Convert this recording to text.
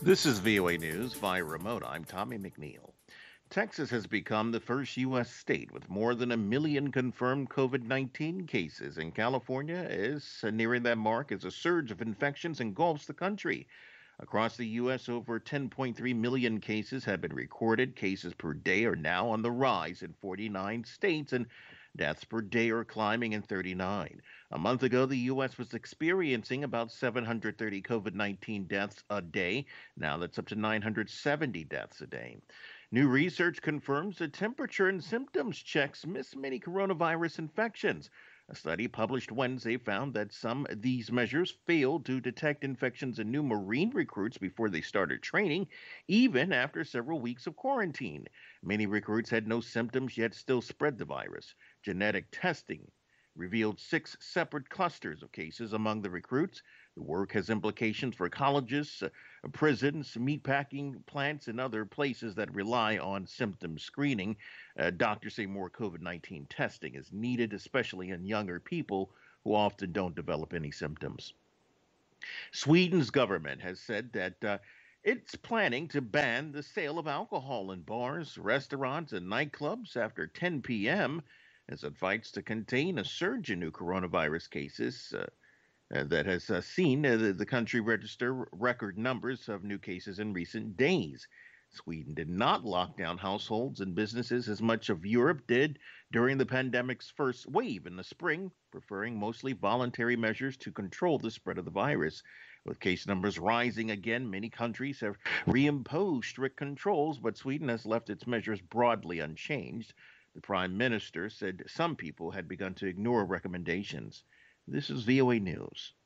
This is VOA News via remote. I'm Tommy McNeil. Texas has become the first U.S. state with more than a million confirmed COVID 19 cases, and California is nearing that mark as a surge of infections engulfs the country. Across the U.S., over 10.3 million cases have been recorded. Cases per day are now on the rise in 49 states, and deaths per day are climbing in 39. A month ago, the U.S. was experiencing about 730 COVID 19 deaths a day. Now that's up to 970 deaths a day. New research confirms that temperature and symptoms checks miss many coronavirus infections. A study published Wednesday found that some of these measures failed to detect infections in new Marine recruits before they started training, even after several weeks of quarantine. Many recruits had no symptoms yet still spread the virus. Genetic testing revealed six separate clusters of cases among the recruits. The work has implications for colleges, prisons, meatpacking plants, and other places that rely on symptom screening. Doctors say more COVID 19 testing is needed, especially in younger people who often don't develop any symptoms. Sweden's government has said that it's planning to ban the sale of alcohol in bars, restaurants, and nightclubs after 10 p.m. as it fights to contain a surge in new coronavirus cases. That has seen the country register record numbers of new cases in recent days. Sweden did not lock down households and businesses as much of Europe did during the pandemic's first wave in the spring, preferring mostly voluntary measures to control the spread of the virus. With case numbers rising again, many countries have reimposed strict controls, but Sweden has left its measures broadly unchanged. The prime minister said some people had begun to ignore recommendations. This is VOA News.